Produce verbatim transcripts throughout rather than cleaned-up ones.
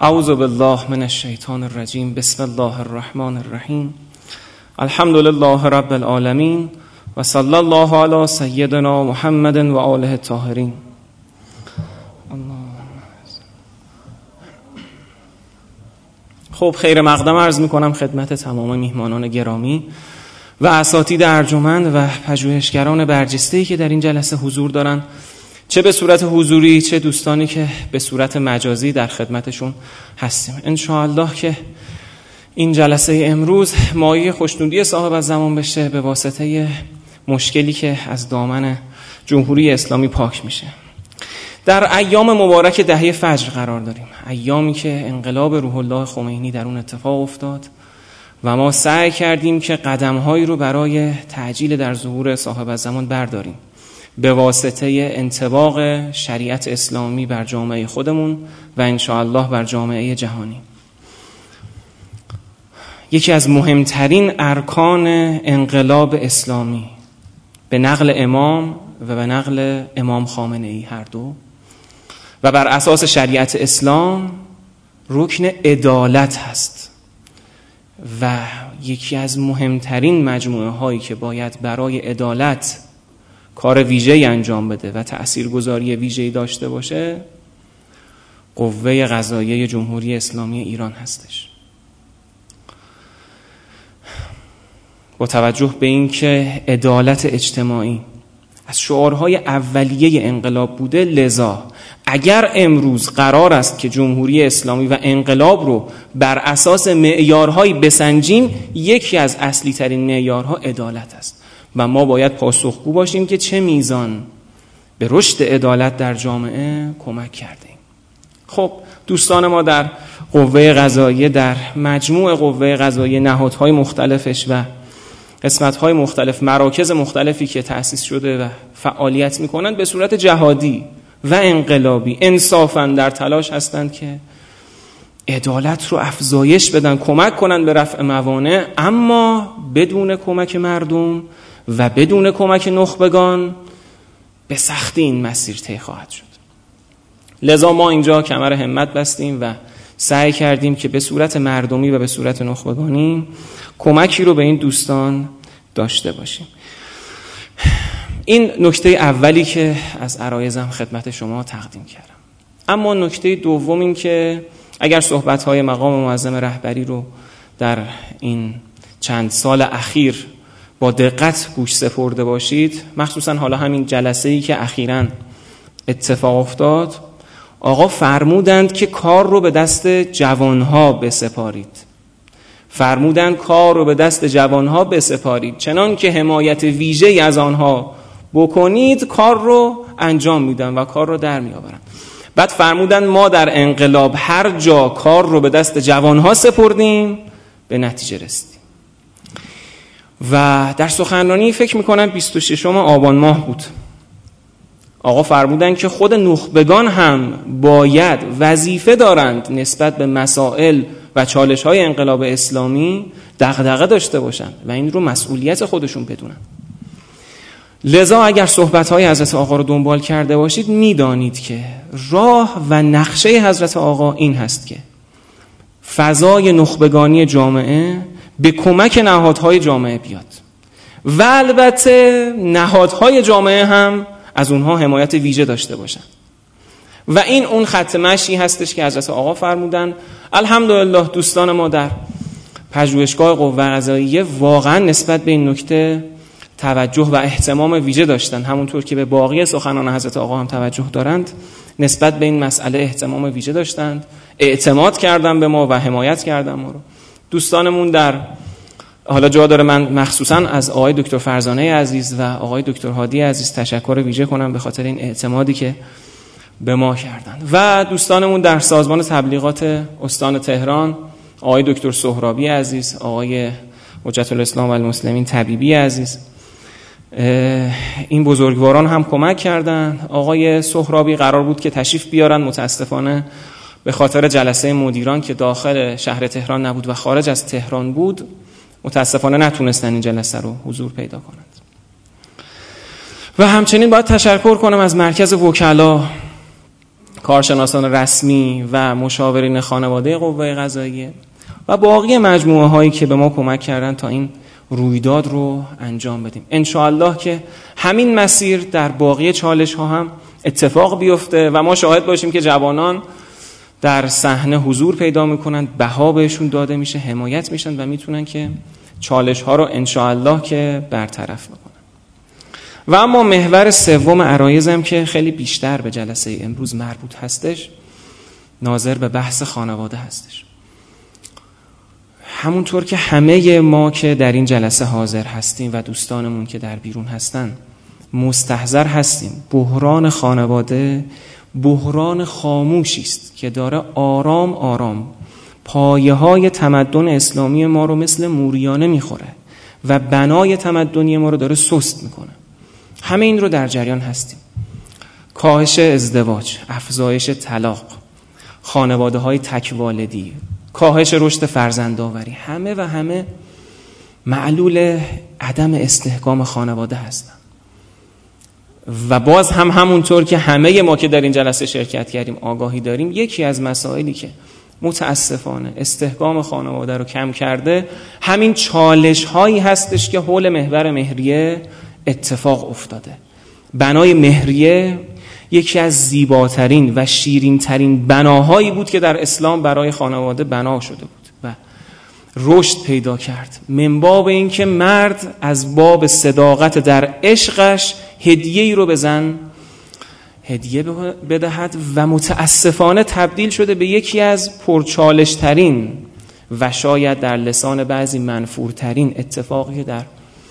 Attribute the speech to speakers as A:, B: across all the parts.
A: اعوذ بالله من الشیطان الرجیم. بسم الله الرحمن الرحیم. الحمد لله رب العالمین و صلی الله علی سیدنا محمد و آله الطاهرین. خب خیر مقدم عرض میکنم خدمت تمام میهمانان گرامی و اساتید ارجمند و پژوهشگران برجسته‌ای که در این جلسه حضور دارن، چه به صورت حضوری چه دوستانی که به صورت مجازی در خدمتشون هستیم. انشاءالله که این جلسه امروز مایه خوشنودی صاحب از زمان بشه به واسطه مشکلی که از دامن جمهوری اسلامی پاک میشه. در ایام مبارک دهه فجر قرار داریم، ایامی که انقلاب روح الله خمینی در اون اتفاق افتاد و ما سعی کردیم که قدم‌هایی رو برای تعجیل در ظهور صاحب الزمان برداریم به واسطه انطباق شریعت اسلامی بر جامعه خودمون و انشاءالله بر جامعه جهانی. یکی از مهمترین ارکان انقلاب اسلامی به نقل امام و به نقل امام خامنه‌ای هر دو و بر اساس شریعت اسلام رکن عدالت هست و یکی از مهمترین مجموعه هایی که باید برای عدالت کار ویژه‌ای انجام بده و تأثیرگذاری ویژه‌ای داشته باشه قوه قضاییه جمهوری اسلامی ایران هستش. با توجه به این که عدالت اجتماعی از شعارهای اولیه انقلاب بوده، لذا اگر امروز قرار است که جمهوری اسلامی و انقلاب رو بر اساس معیارهایی بسنجیم، یکی از اصلی ترین معیارها عدالت است و ما باید پاسخگو باشیم که چه میزان به رشد عدالت در جامعه کمک کرده ایم. خب دوستان ما در قوه قضاییه، در مجموع قوه قضاییه، نهادهای مختلفش و قسمت‌های مختلف، مراکز مختلفی که تأسیس شده و فعالیت می‌کنند به صورت جهادی و انقلابی انصافاً در تلاش هستند که عدالت رو افزایش بدن، کمک کنن به رفع موانع، اما بدون کمک مردم و بدون کمک نخبگان به سختی این مسیر طی خواهد شد. لذا ما اینجا کمر همت بستیم و سعی کردیم که به صورت مردمی و به صورت نخبگانی کمکی رو به این دوستان داشته باشیم. این نکته اولی که از عرایزم خدمت شما تقدیم کردم. اما نکته دوم این که اگر صحبت‌های مقام معظم رهبری رو در این چند سال اخیر با دقت گوش سپرده باشید، مخصوصا حالا همین جلسه‌ای که اخیراً اتفاق افتاد، آقا فرمودند که کار رو به دست جوانها بسپارید. فرمودند کار رو به دست جوانها بسپارید، چنان که حمایت ویژه‌ای از آنها بکنید کار رو انجام میدن و کار رو در میآورن. بعد فرمودند ما در انقلاب هر جا کار رو به دست جوانها سپردیم به نتیجه رسیدیم. و در سخنرانی فکر میکنم بیست و ششم آبان ماه بود، آقا فرمودند که خود نخبگان هم باید وظیفه دارند نسبت به مسائل و چالش‌های انقلاب اسلامی دغدغه داشته باشند و این رو مسئولیت خودشون بدونن. لذا اگر صحبت‌های حضرت آقا رو دنبال کرده باشید میدانید که راه و نقشه حضرت آقا این هست که فضای نخبگانی جامعه به کمک نهادهای جامعه بیاد و البته نهادهای جامعه هم از اونها حمایت ویژه داشته باشن و این اون خط مشی هستش که حضرت آقا فرمودن. الحمدلله دوستان ما در پژوهشگاه قوه قضاییه واقعا نسبت به این نکته توجه و اهتمام ویژه داشتن، همونطور که به باقی سخنان حضرت آقا هم توجه دارند. نسبت به این مسئله اهتمام ویژه داشتند، اعتماد کردن به ما و حمایت کردن ما رو. دوستانمون در حالا جا داره من مخصوصا از آقای دکتر فرزانه عزیز و آقای دکتر هادی عزیز تشکر ویژه کنم به خاطر این اعتمادی که به ما کردن. و دوستانمون در سازمان تبلیغات استان تهران، آقای دکتر سهرابی عزیز، آقای حجت الاسلام و المسلمین طبیبی عزیز، این بزرگواران هم کمک کردن. آقای سهرابی قرار بود که تشریف بیارن، متاسفانه به خاطر جلسه مدیران که داخل شهر تهران نبود و خارج از تهران بود، متاسفانه نتونستن این جلسه رو حضور پیدا کنند. و همچنین باید تشکر کنم از مرکز وکلا، کارشناسان رسمی و مشاورین خانواده قوه قضاییه و باقی مجموعه هایی که به ما کمک کردن تا این رویداد رو انجام بدیم. انشاءالله که همین مسیر در باقی چالش ها هم اتفاق بیفته و ما شاهد باشیم که جوانان در صحنه حضور پیدا میکنن، بها بهشون داده میشه، حمایت میشن و میتونن که چالش ها رو انشاءالله که برطرف بکنن. و اما محور سوم عرایزم که خیلی بیشتر به جلسه امروز مربوط هستش، ناظر به بحث خانواده هستش. همونطور که همه ما که در این جلسه حاضر هستیم و دوستانمون که در بیرون هستن مستحضر هستیم، بحران خانواده بحران خاموشی است که داره آرام آرام پایه های تمدن اسلامی ما رو مثل موریانه میخوره و بنای تمدنی ما رو داره سست میکنه. همه این رو در جریان هستیم. کاهش ازدواج، افزایش طلاق، خانواده های تک والدی، کاهش رشد فرزندآوری، همه و همه معلول عدم استحکام خانواده هستن. و باز هم همونطور که همه ما که در این جلسه شرکت کردیم آگاهی داریم، یکی از مسائلی که متاسفانه استحکام خانواده رو کم کرده همین چالش هایی هستش که حول محور مهریه اتفاق افتاده. بنای مهریه یکی از زیباترین و شیرینترین بناهایی بود که در اسلام برای خانواده بنا شده بود و رشد پیدا کرد، من باب این که مرد از باب صداقت در عشقش هدیه‌ای رو به زن هدیه بدهد و متاسفانه تبدیل شده به یکی از پرچالشترین و شاید در لسان بعضی منفورترین اتفاقی در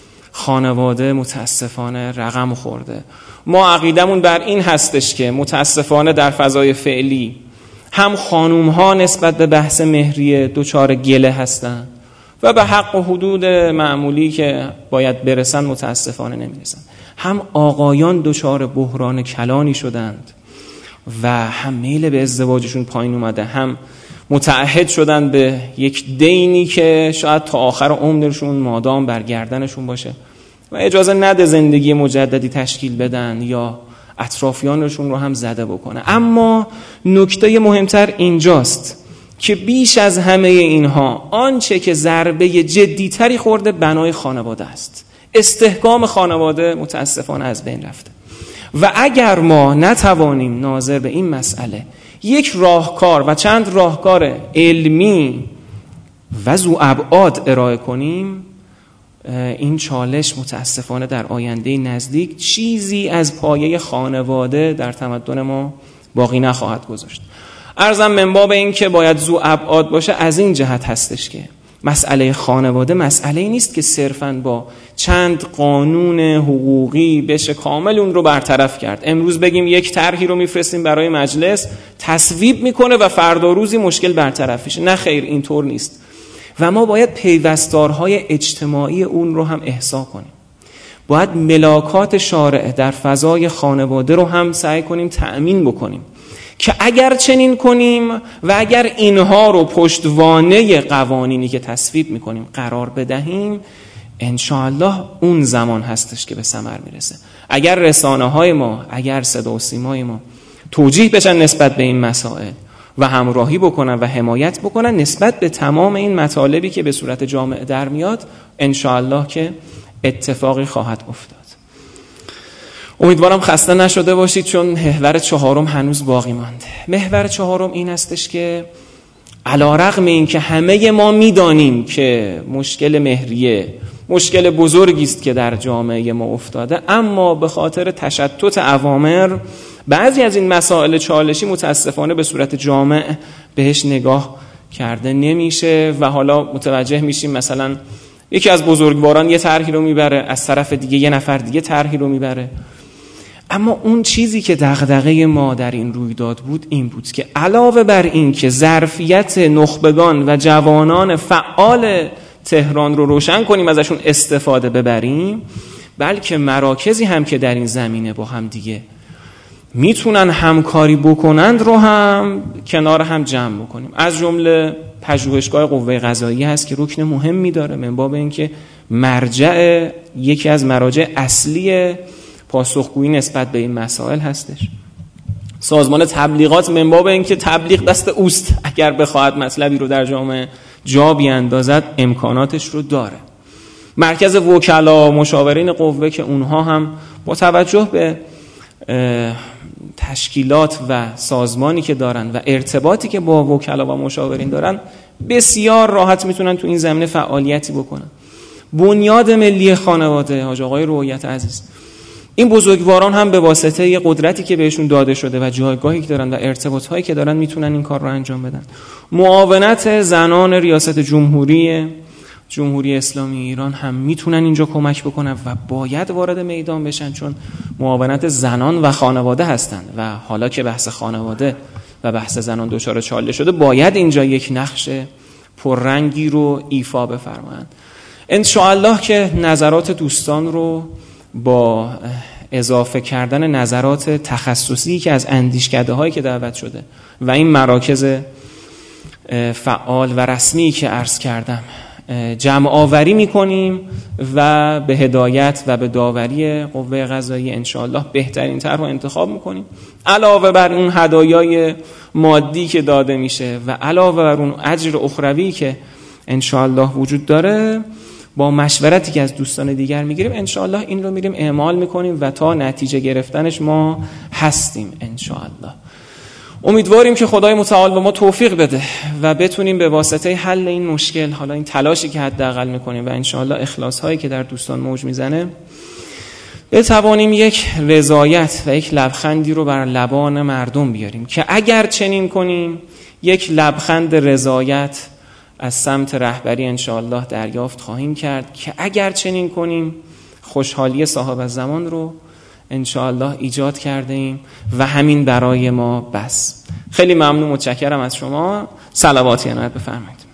A: خانواده متاسفانه رقم خورده. ما عقیدمون بر این هستش که متاسفانه در فضای فعلی هم خانوم ها نسبت به بحث مهریه دوچار گله هستن و به حق و حدود معمولی که باید برسن متاسفانه نمیرسن، هم آقایان دوچار بحران کلانی شدند و هم میل به ازدواجشون پایین اومده، هم متعهد شدن به یک دینی که شاید تا آخر عمرشون مادام بر گردنشون باشه و اجازه نده زندگی مجددی تشکیل بدن یا اطرافیانشون رو هم زده بکنه. اما نکته مهمتر اینجاست که بیش از همه اینها آنچه که ضربه جدیتری خورده بنای خانواده است. استحکام خانواده متاسفانه از بین رفته و اگر ما نتوانیم ناظر به این مسئله یک راهکار و چند راهکار علمی و ذو ابعاد ارائه کنیم، این چالش متاسفانه در آینده نزدیک چیزی از پایه خانواده در تمدن ما باقی نخواهد گذاشت. عرضم من باب این که باید ذو ابعاد باشه از این جهت هستش که مسئله خانواده مسئله نیست که صرفاً با چند قانون حقوقی بشه کامل اون رو برطرف کرد. امروز بگیم یک طرحی رو میفرستیم برای مجلس تصویب میکنه و فردا روزی مشکل برطرف میشه. نه خیر، اینطور نیست و ما باید پیوستارهای اجتماعی اون رو هم احصا کنیم. باید ملاکات شارع در فضای خانواده رو هم سعی کنیم تأمین بکنیم که اگر چنین کنیم و اگر اینها رو پشتوانه قوانینی که تصویب میکنیم قرار بدهیم، انشاءالله اون زمان هستش که به ثمر میرسه. اگر رسانه های ما، اگر صدا و سیمای ما توجیه بشن نسبت به این مسائل و همراهی بکنن و حمایت بکنن نسبت به تمام این مطالبی که به صورت جامع در میاد، انشاءالله که اتفاقی خواهد افتاد. امیدوارم خسته نشده باشید چون محور چهارم هنوز باقی مانده. محور چهارم این هستش که علی‌رغم این که همه ما میدانیم که مشکل مهریه مشکل بزرگی است که در جامعه ما افتاده، اما به خاطر تشتت اوامر بعضی از این مسائل چالشی متاسفانه به صورت جامع بهش نگاه کرده نمیشه و حالا متوجه میشیم مثلا یکی از بزرگواران یه طرحی رو میبره، از طرف دیگه یه نفر دیگه طرحی رو میبره. اما اون چیزی که دغدغه ما در این رویداد بود این بود که علاوه بر این که ظرفیت نخبگان و جوانان فعال تهران رو روشن کنیم، ازشون استفاده ببریم، بلکه مراکزی هم که در این زمینه با هم دیگه میتونن همکاری بکنند رو هم کنار هم جمع بکنیم. از جمله پژوهشگاه قوه قضاییه هست که رکن مهمی داره من باب اینکه مرجع یکی از مراجع اصلی پاسخگویی نسبت به این مسائل هستش. سازمان تبلیغات من باب اینکه تبلیغ دست اوست، اگر بخواهد مطلبی رو در جامعه جا بیاندازد امکاناتش رو داره. مرکز وکلا، مشاورین قوه که اونها هم با توجه به تشکیلات و سازمانی که دارن و ارتباطی که با وکلا و مشاورین دارن بسیار راحت میتونن تو این زمینه فعالیتی بکنن. بنیاد ملی خانواده، حاج آقای رویت عزیز، این بزرگواران هم به واسطه قدرتی که بهشون داده شده و جایگاهی که دارن و ارتباطهایی که دارن میتونن این کار رو انجام بدن. معاونت زنان ریاست جمهوری جمهوری اسلامی ایران هم میتونن اینجا کمک بکنن و باید وارد میدان بشن، چون معاونت زنان و خانواده هستن و حالا که بحث خانواده و بحث زنان دچار چاله شده باید اینجا یک نقش پررنگی رو ایفا بفرمایند. ان شاء الله که نظرات دوستان رو با اضافه کردن نظرات تخصصی که از اندیشکده هایی که دعوت شده و این مراکز فعال و رسمی که عرض کردم جمع آوری میکنیم و به هدایت و به داوری قوه قضاییه ان شاء الله بهترین طرح رو انتخاب میکنیم، علاوه بر اون هدایای مادی که داده میشه و علاوه بر اون اجر اخروی که ان شاء الله وجود داره. با مشورتی که از دوستان دیگر میگیریم ان شاء الله این رو میریم اعمال میکنیم و تا نتیجه گرفتنش ما هستیم ان شاء الله. امیدواریم که خدای متعال به ما توفیق بده و بتونیم به واسطه حل این مشکل، حالا این تلاشی که حداقل میکنیم و ان شاء الله اخلاص هایی که در دوستان موج میزنه، بتوانیم یک رضایت و یک لبخندی رو بر لبان مردم بیاریم که اگر چنین کنیم یک لبخند رضایت از سمت رهبری ان شاء الله دریافت خواهیم کرد که اگر چنین کنیم خوشحالی صاحب الزمان رو ان شاء الله ایجاد کرده ایم و همین برای ما بس. خیلی ممنون، متشکرم از شما. صلواتی عنایت بفرمایید.